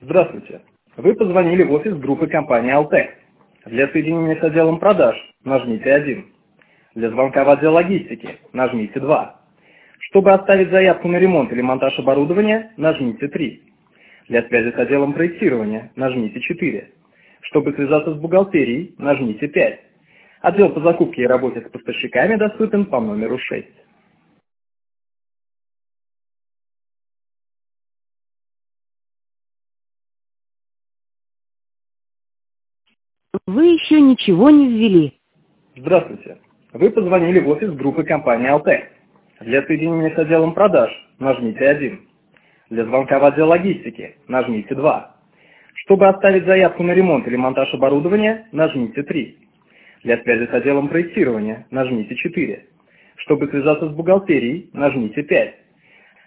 Здравствуйте. Вы позвонили в офис группы компании Алтек. Для соединения с отделом продаж нажмите 1. Для звонка в отдел логистики нажмите 2. Чтобы оставить заявку на ремонт или монтаж оборудования, нажмите 3. Для связи с отделом проектирования нажмите 4. Чтобы связаться с бухгалтерией, нажмите 5. Отдел по закупке и работе с поставщиками доступен по номеру 6. Вы еще ничего не ввели. Здравствуйте. Вы позвонили в офис группы компании Алтек. Для соединения с отделом продаж нажмите 1. Для звонка в отдел логистики нажмите 2. Чтобы оставить заявку на ремонт или монтаж оборудования, нажмите 3. Для связи с отделом проектирования нажмите 4. Чтобы связаться с бухгалтерией, нажмите 5.